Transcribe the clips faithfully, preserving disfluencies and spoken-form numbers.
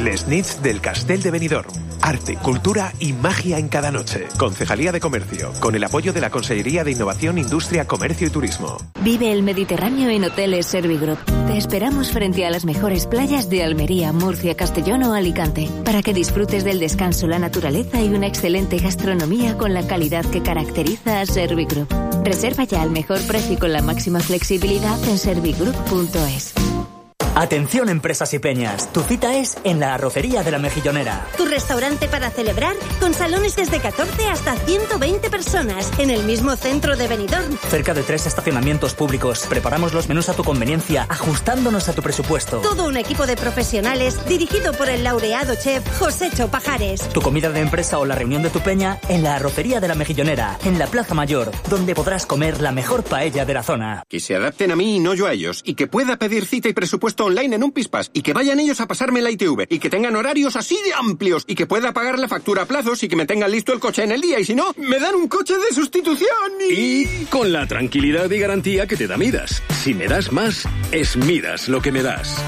Les Nits del Castell de Benidorm. Arte, cultura y magia en cada noche. Concejalía de Comercio, con el apoyo de la Consellería de Innovación, Industria, Comercio y Turismo. Vive el Mediterráneo en Hoteles Servigroup. Te esperamos frente a las mejores playas de Almería, Murcia, Castellón o Alicante, para que disfrutes del descanso, la naturaleza y una excelente gastronomía con la calidad que caracteriza a Servigroup. Reserva ya al mejor precio y con la máxima flexibilidad en servigroup punto es. Atención empresas y peñas, tu cita es en la Arrocería de la Mejillonera. Tu restaurante para celebrar, con salones desde catorce hasta ciento veinte personas, en el mismo centro de Benidorm. Cerca de tres estacionamientos públicos, preparamos los menús a tu conveniencia, ajustándonos a tu presupuesto. Todo un equipo de profesionales, dirigido por el laureado chef Josécho Pajares. Tu comida de empresa o la reunión de tu peña en la Arrocería de la Mejillonera, en la Plaza Mayor, donde podrás comer la mejor paella de la zona. Que se adapten a mí y no yo a ellos, y que pueda pedir cita y presupuesto online en un Pispas, y que vayan ellos a pasarme la I T V, y que tengan horarios así de amplios, y que pueda pagar la factura a plazos y que me tengan listo el coche en el día, y si no, me dan un coche de sustitución y... Y con la tranquilidad y garantía que te da Midas. Si me das más, es Midas lo que me das.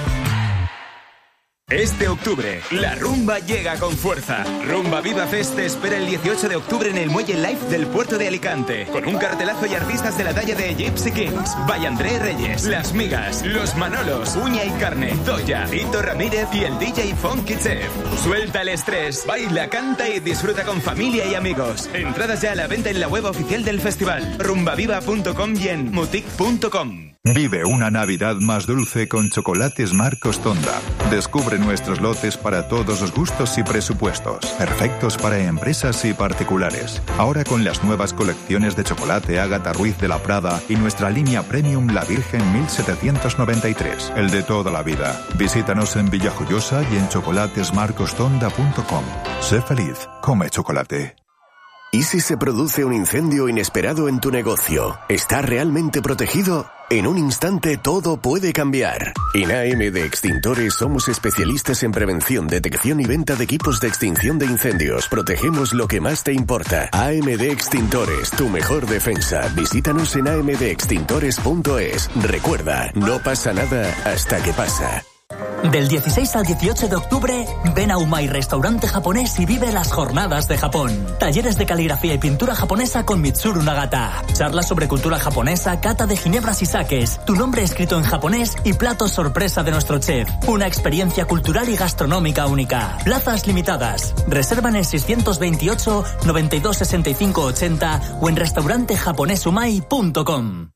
Este octubre, la rumba llega con fuerza. Rumba Viva Fest te espera el dieciocho de octubre en el Muelle Live del puerto de Alicante, con un cartelazo y artistas de la talla de Gypsy Kings, By André Reyes, Las Migas, Los Manolos, Uña y Carne, Zoya, Tito Ramírez y el D J Funky Chef. Suelta el estrés, baila, canta y disfruta con familia y amigos. Entradas ya a la venta en la web oficial del festival, rumbaviva punto com y en mutic punto com. Vive una Navidad más dulce con Chocolates Marcos Tonda. Descubre nuestros lotes para todos los gustos y presupuestos, perfectos para empresas y particulares. Ahora con las nuevas colecciones de chocolate Ágata Ruiz de la Prada y nuestra línea Premium La Virgen mil setecientos noventa y tres, el de toda la vida. Visítanos en Villajoyosa y en chocolates marcos tonda punto com. Sé feliz, come chocolate. ¿Y si se produce un incendio inesperado en tu negocio? ¿Está realmente protegido? En un instante todo puede cambiar. En A M de Extintores somos especialistas en prevención, detección y venta de equipos de extinción de incendios. Protegemos lo que más te importa. A M de Extintores, tu mejor defensa. Visítanos en a m d extintores punto es. Recuerda, no pasa nada hasta que pasa. Del dieciséis al dieciocho de octubre, ven a Umai Restaurante Japonés y vive las jornadas de Japón. Talleres de caligrafía y pintura japonesa con Mitsuru Nagata. Charlas sobre cultura japonesa, cata de ginebras y sakes, tu nombre escrito en japonés y platos sorpresa de nuestro chef. Una experiencia cultural y gastronómica única. Plazas limitadas. Reservan en seiscientos veintiocho, noventa y dos, sesenta y cinco, ochenta o en restaurante japonés umai punto com.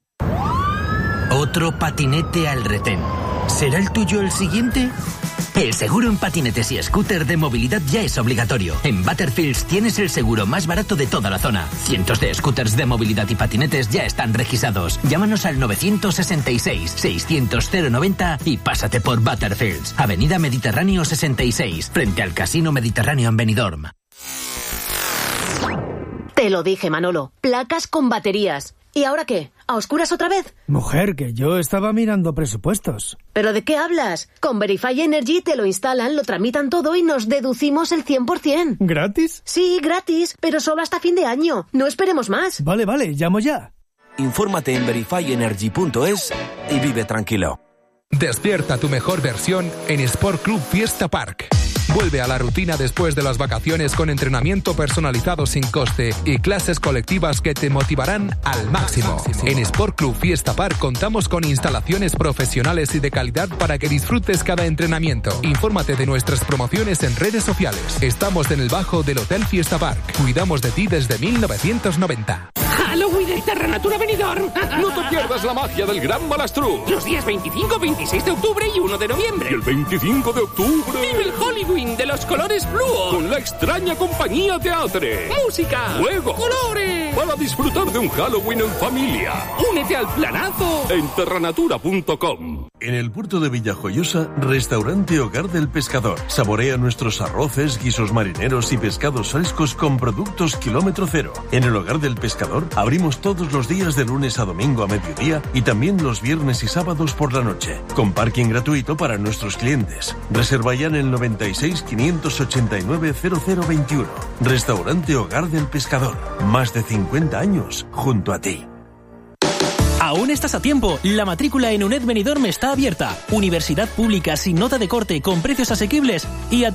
Otro patinete al retén. ¿Será el tuyo el siguiente? El seguro en patinetes y scooter de movilidad ya es obligatorio. En Butterfields tienes el seguro más barato de toda la zona. Cientos de scooters de movilidad y patinetes ya están registrados. Llámanos al nueve seis seis, seiscientos, cero noventa y pásate por Butterfields. Avenida Mediterráneo sesenta y seis, frente al Casino Mediterráneo en Benidorm. Te lo dije, Manolo. Placas con baterías. ¿Y ahora qué? ¿A oscuras otra vez? Mujer, que yo estaba mirando presupuestos. ¿Pero de qué hablas? Con Verify Energy te lo instalan, lo tramitan todo y nos deducimos el cien por ciento. ¿Gratis? Sí, gratis, pero solo hasta fin de año. No esperemos más. Vale, vale, llamo ya. Infórmate en verify energy punto es y vive tranquilo. Despierta tu mejor versión en Sport Club Fiesta Park. Vuelve a la rutina después de las vacaciones con entrenamiento personalizado sin coste y clases colectivas que te motivarán al máximo. En Sport Club Fiesta Park contamos con instalaciones profesionales y de calidad para que disfrutes cada entrenamiento. Infórmate de nuestras promociones en redes sociales. Estamos en el bajo del Hotel Fiesta Park. Cuidamos de ti desde mil novecientos noventa. Halloween en Terranatura Benidorm. No te pierdas la magia del Gran Balastrú. Los días veinticinco, veintiséis de octubre y uno de noviembre. Y el veinticinco de octubre. Vive el Halloween de los colores Fluo. Con la extraña compañía Teatre. Música. Juegos. Colores. Para disfrutar de un Halloween en familia. Únete al planazo. En terranatura punto com. En el puerto de Villajoyosa, Restaurante Hogar del Pescador. Saborea nuestros arroces, guisos marineros y pescados frescos con productos kilómetro cero. En el Hogar del Pescador abrimos todos los días de lunes a domingo a mediodía y también los viernes y sábados por la noche, con parking gratuito para nuestros clientes. Reserva ya en el noventa y seis, quinientos ochenta y nueve, cero cero veintiuno. Restaurante Hogar del Pescador. Más de cincuenta años junto a ti. Aún estás a tiempo. La matrícula en UNED Benidorm está abierta. Universidad pública sin nota de corte, con precios asequibles y a